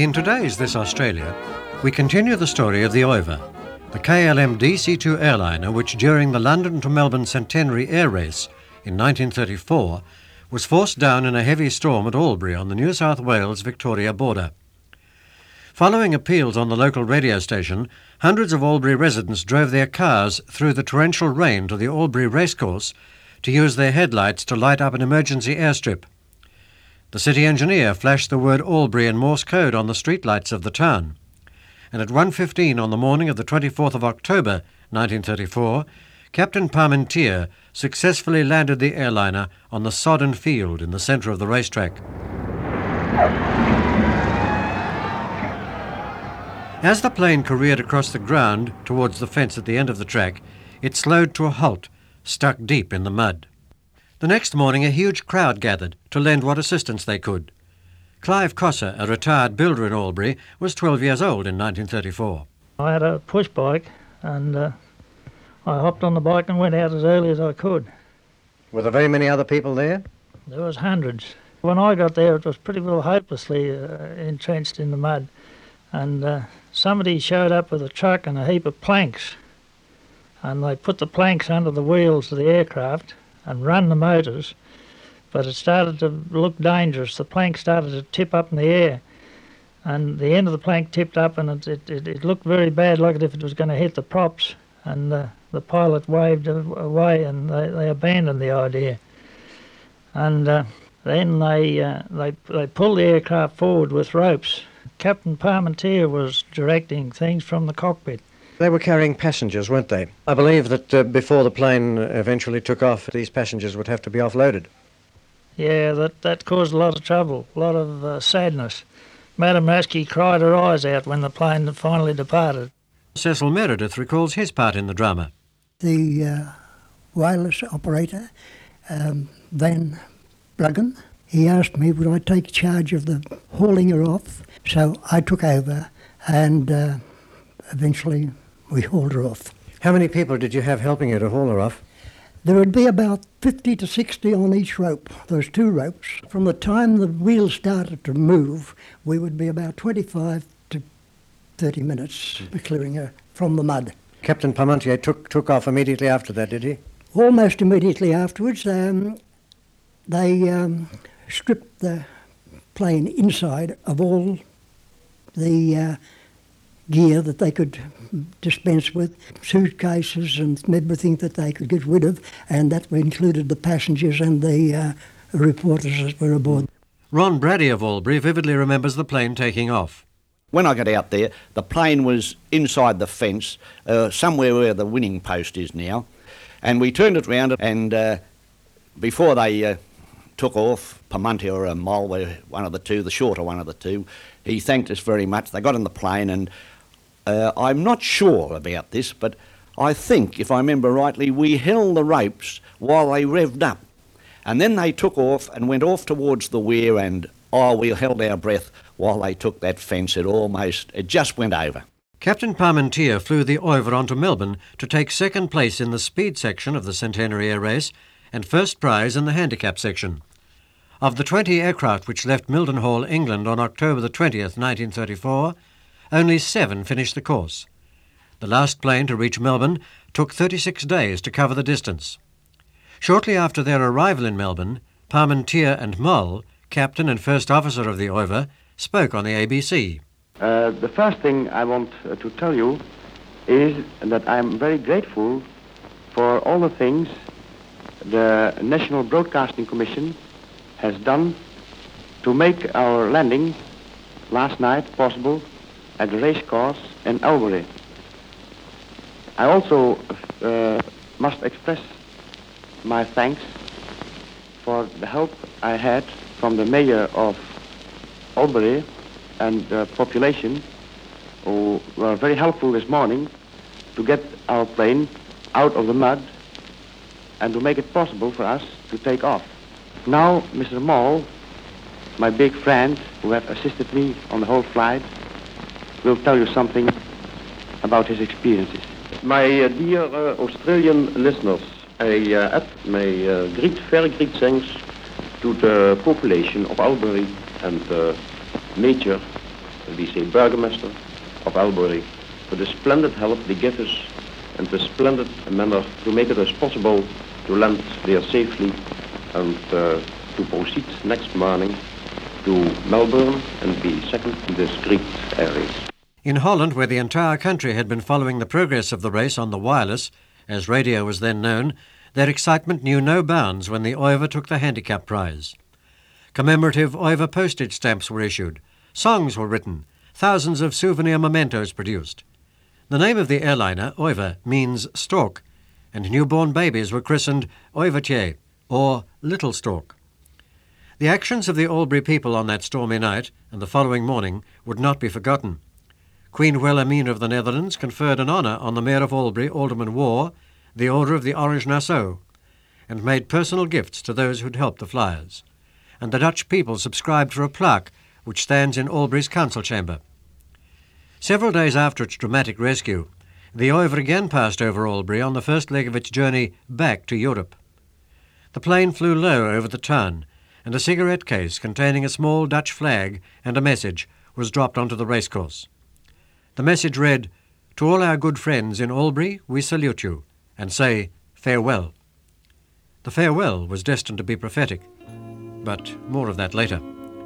In today's This Australia, we continue the story of the Oiver, the KLM DC-2 airliner which during the London to Melbourne Centenary Air Race in 1934 was forced down in a heavy storm at Albury on the New South Wales-Victoria border. Following appeals on the local radio station, hundreds of Albury residents drove their cars through the torrential rain to the Albury racecourse to use their headlights to light up an emergency airstrip. The city engineer flashed the word Albury in Morse code on the streetlights of the town, and at 1:15 on the morning of the 24th of October 1934, Captain Parmentier successfully landed the airliner on the sodden field in the centre of the racetrack. As the plane careered across the ground towards the fence at the end of the track, it slowed to a halt, stuck deep in the mud. The next morning a huge crowd gathered to lend what assistance they could. Clive Cosser, a retired builder in Albury, was 12 years old in 1934. I had a push bike and I hopped on the bike and went out as early as I could. Were there very many other people there? There was hundreds. When I got there it was pretty well hopelessly entrenched in the mud, and somebody showed up with a truck and a heap of planks, and they put the planks under the wheels of the aircraft and run the motors, but it started to look dangerous. The plank started to tip up in the air, and the end of the plank tipped up, and it looked very bad, like as if it was going to hit the props, and the pilot waved away and they abandoned the idea. And then they pulled the aircraft forward with ropes. Captain Parmentier was directing things from the cockpit. They were carrying passengers, weren't they? I believe that before the plane eventually took off, these passengers would have to be offloaded. Yeah, that caused a lot of trouble, a lot of sadness. Madame Rasky cried her eyes out when the plane finally departed. Cecil Meredith recalls his part in the drama. The wireless operator, Van Bruggen, he asked me would I take charge of the hauling her off, so I took over and eventually we hauled her off. How many people did you have helping you to haul her off? There would be about 50 to 60 on each rope. There's two ropes. From the time the wheels started to move, we would be about 25 to 30 minutes clearing her from the mud. Captain Parmentier took off immediately after that, did he? Almost immediately afterwards, they stripped the plane inside of all the gear that they could dispense with, suitcases and everything that they could get rid of, and that included the passengers and the reporters that were aboard. Ron Brady of Albury vividly remembers the plane taking off. When I got out there, the plane was inside the fence, somewhere where the winning post is now, and we turned it round, and before they took off, Parmentier or Moll were one of the two, the shorter one of the two. He thanked us very much. They got in the plane, and I'm not sure about this, but I think, if I remember rightly, we held the ropes while they revved up. And then they took off and went off towards the weir, and we held our breath while they took that fence. It just went over. Captain Parmentier flew the Oiver on to Melbourne to take second place in the speed section of the Centenary Air Race and first prize in the handicap section. Of the 20 aircraft which left Mildenhall, England on October the 20th, 1934, only 7 finished the course. The last plane to reach Melbourne took 36 days to cover the distance. Shortly after their arrival in Melbourne, Parmentier and Moll, captain and first officer of the Oiver, spoke on the ABC. The first thing I want to tell you is that I'm very grateful for all the things the National Broadcasting Commission has done to make our landing last night possible at the racecourse in Albury. I also must express my thanks for the help I had from the mayor of Albury and the population, who were very helpful this morning to get our plane out of the mud and to make it possible for us to take off. Now, Mr. Moll, my big friend who have assisted me on the whole flight, will tell you something about his experiences. My dear Australian listeners, I add my very great thanks to the population of Albury and Major we say burgomaster of Albury, for the splendid help they give us and the splendid manner to make it as possible to land there safely and to proceed next morning to Melbourne and be second in this great air race. In Holland, where the entire country had been following the progress of the race on the wireless, as radio was then known, their excitement knew no bounds when the Oiver took the handicap prize. Commemorative Oiver postage stamps were issued, songs were written, thousands of souvenir mementos produced. The name of the airliner, Oiver, means stork, and newborn babies were christened Oivertje, or Little Stork. The actions of the Albury people on that stormy night and the following morning would not be forgotten. Queen Wilhelmina of the Netherlands conferred an honour on the Mayor of Albury, Alderman Waugh, the Order of the Orange Nassau, and made personal gifts to those who'd helped the flyers. And the Dutch people subscribed for a plaque which stands in Albury's council chamber. Several days after its dramatic rescue, the Oiver again passed over Albury on the first leg of its journey back to Europe. The plane flew low over the town, and a cigarette case containing a small Dutch flag and a message was dropped onto the racecourse. The message read, "To all our good friends in Albury, we salute you, and say farewell." The farewell was destined to be prophetic, but more of that later.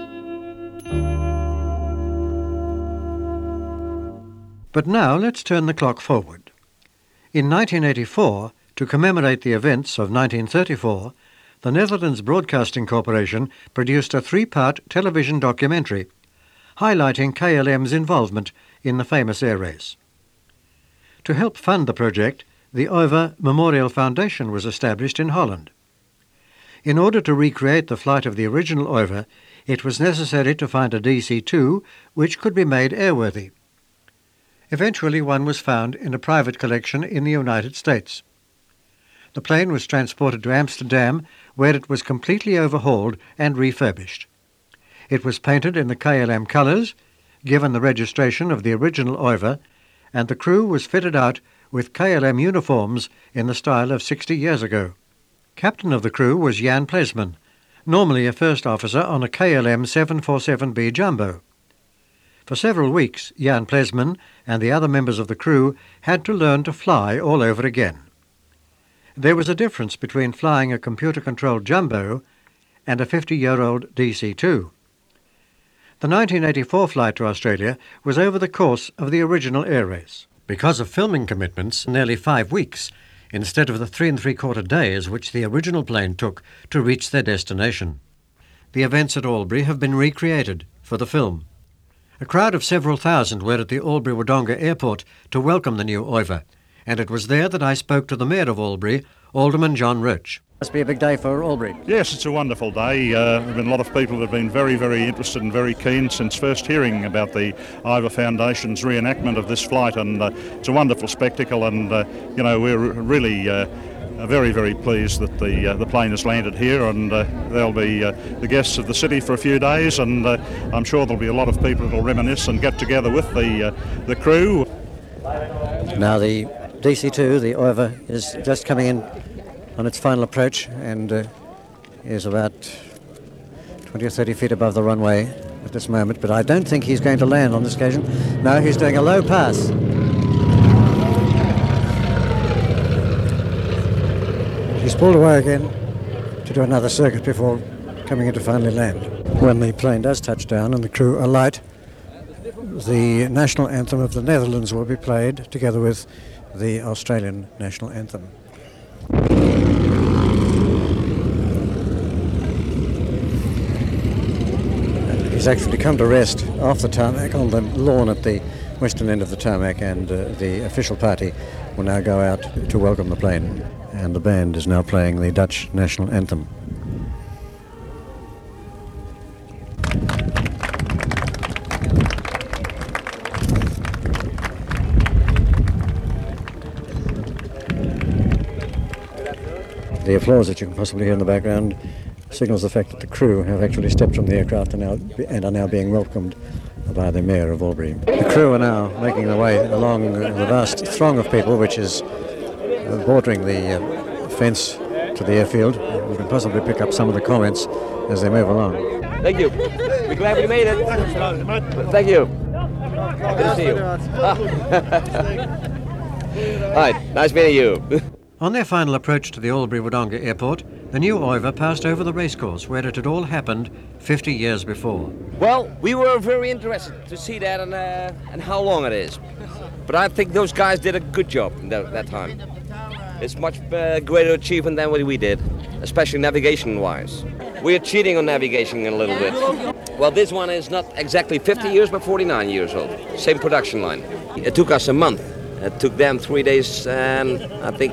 But now let's turn the clock forward. In 1984, to commemorate the events of 1934, the Netherlands Broadcasting Corporation produced a 3-part television documentary highlighting KLM's involvement in the famous air race. To help fund the project, the Oiver Memorial Foundation was established in Holland. In order to recreate the flight of the original Oiver, it was necessary to find a DC-2 which could be made airworthy. Eventually one was found in a private collection in the United States. The plane was transported to Amsterdam, where it was completely overhauled and refurbished. It was painted in the KLM colours, given the registration of the original Oiver, and the crew was fitted out with KLM uniforms in the style of 60 years ago. Captain of the crew was Jan Plesman, normally a first officer on a KLM 747B Jumbo. For several weeks, Jan Plesman and the other members of the crew had to learn to fly all over again. There was a difference between flying a computer-controlled Jumbo and a 50-year-old DC-2. The 1984 flight to Australia was over the course of the original air race. Because of filming commitments, nearly 5 weeks, instead of the 3 3/4 days which the original plane took to reach their destination. The events at Albury have been recreated for the film. A crowd of several thousand were at the Albury-Wodonga airport to welcome the new Oiver, and it was there that I spoke to the Mayor of Albury, Alderman John Roach. Must be a big day for Albury. Yes, it's a wonderful day. There have been a lot of people that have been very, very interested and very keen since first hearing about the Oiver Foundation's reenactment of this flight, and it's a wonderful spectacle, and we're really very, very pleased that the plane has landed here, and they'll be the guests of the city for a few days, and I'm sure there'll be a lot of people that'll reminisce and get together with the crew. Now the DC-2, the Oiver, is just coming in on its final approach and is about 20 or 30 feet above the runway at this moment, but I don't think he's going to land on this occasion. No, he's doing a low pass. He's pulled away again to do another circuit before coming in to finally land. When the plane does touch down and the crew alight, the national anthem of the Netherlands will be played together with the Australian national anthem. He's actually come to rest off the tarmac on the lawn at the western end of the tarmac, and the official party will now go out to welcome the plane, and the band is now playing the Dutch national anthem. The applause that you can possibly hear in the background signals the fact that the crew have actually stepped from the aircraft and are now being welcomed by the Mayor of Albury. The crew are now making their way along the vast throng of people which is bordering the fence to the airfield. We can possibly pick up some of the comments as they move along. Thank you. We're glad we made it. Thank you. Good to see you. Hi, nice meeting you. On their final approach to the Albury-Wodonga Airport, the new Oiva passed over the racecourse where it had all happened 50 years before. Well, we were very interested to see that and how long it is. But I think those guys did a good job that time. It's much greater achievement than what we did, especially navigation-wise. We're cheating on navigation a little bit. Well, this one is not exactly 50 years, but 49 years old. Same production line. It took us a month. It took them 3 days and I think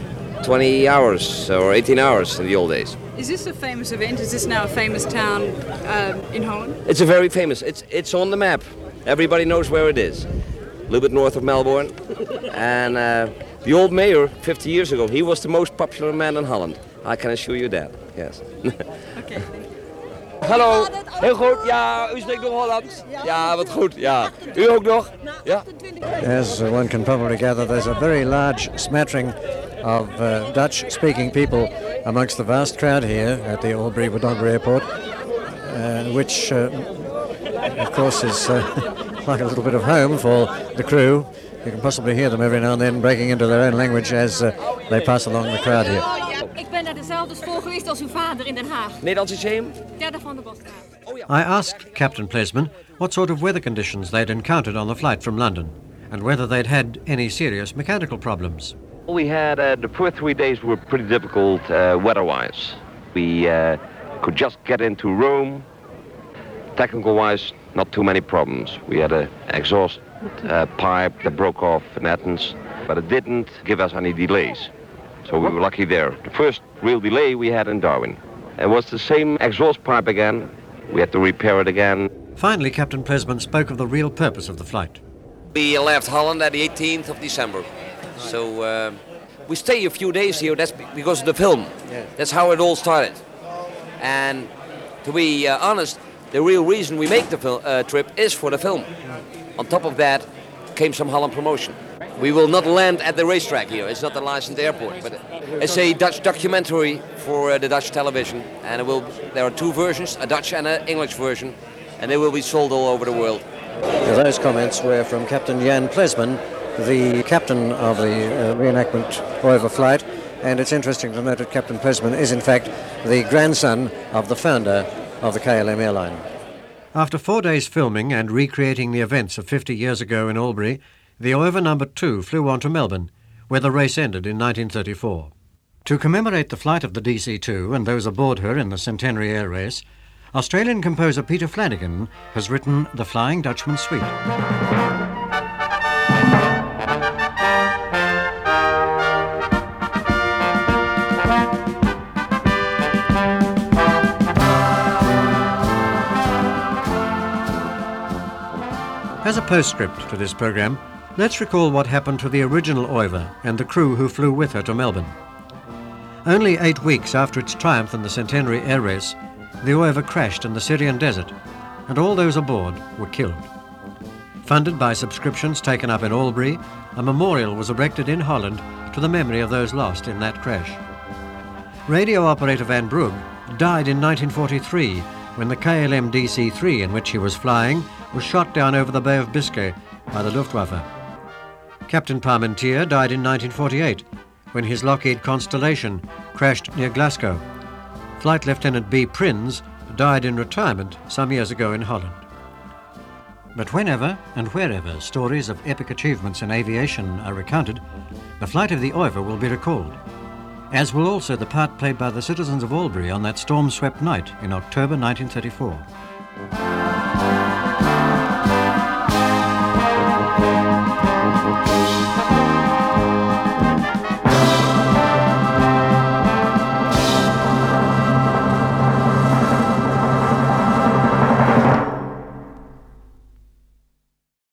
20 hours or 18 hours in the old days. Is this a famous event? Is this now a famous town in Holland? It's a very famous. It's on the map. Everybody knows where it is. A little bit north of Melbourne. And the old mayor, 50 years ago, he was the most popular man in Holland. I can assure you that, yes. Okay. Hallo, heel goed. Ja, u spreekt nog Hollands? Ja, wat goed, ja. U ook nog? Ja. As one can probably gather, there's a very large smattering of Dutch-speaking people amongst the vast crowd here at the Albury-Wodonga Airport, which, of course, is like a little bit of home for the crew. You can possibly hear them every now and then breaking into their own language as they pass along the crowd here. Ik ben naar dezelfde school geweest als uw vader in Den Haag. Nederlands Lyceum? Derde van de Bosstraat. I asked Captain Plesman what sort of weather conditions they'd encountered on the flight from London and whether they'd had any serious mechanical problems. We had the first 3 days were pretty difficult weather-wise. We could just get into Rome. Technical-wise, not too many problems. We had an exhaust pipe that broke off in Athens, but it didn't give us any delays. So we were lucky there. The first real delay we had in Darwin. It was the same exhaust pipe again. We had to repair it again. Finally, Captain Plesman spoke of the real purpose of the flight. We left Holland at the 18th of December. So we stay a few days here. That's because of the film. Yeah. That's how it all started. And to be honest, the real reason we make the trip is for the film. On top of that came some Holland promotion. We will not land at the racetrack here. It's not a licensed airport, but it's a Dutch documentary for the Dutch television. And there are two versions, a Dutch and an English version, and they will be sold all over the world. Those comments were from Captain Jan Plesman, the captain of the reenactment Oiva flight, and it's interesting to note that Captain Plesman is in fact the grandson of the founder of the KLM airline. After 4 days filming and recreating the events of 50 years ago in Albury, the Oiva No. 2 flew on to Melbourne, where the race ended in 1934. To commemorate the flight of the DC-2 and those aboard her in the Centenary Air Race, Australian composer Peter Flanagan has written the Flying Dutchman Suite. As a postscript to this programme, let's recall what happened to the original Oiva and the crew who flew with her to Melbourne. Only 8 weeks after its triumph in the Centenary Air Race, the Oiva crashed in the Syrian desert, and all those aboard were killed. Funded by subscriptions taken up in Albury, a memorial was erected in Holland to the memory of those lost in that crash. Radio operator Van Brugge died in 1943 when the KLM DC-3 in which he was flying was shot down over the Bay of Biscay by the Luftwaffe. Captain Parmentier died in 1948 when his Lockheed Constellation crashed near Glasgow. Flight Lieutenant B. Prins died in retirement some years ago in Holland. But whenever and wherever stories of epic achievements in aviation are recounted, the flight of the Oiva will be recalled, as will also the part played by the citizens of Albury on that storm-swept night in October 1934.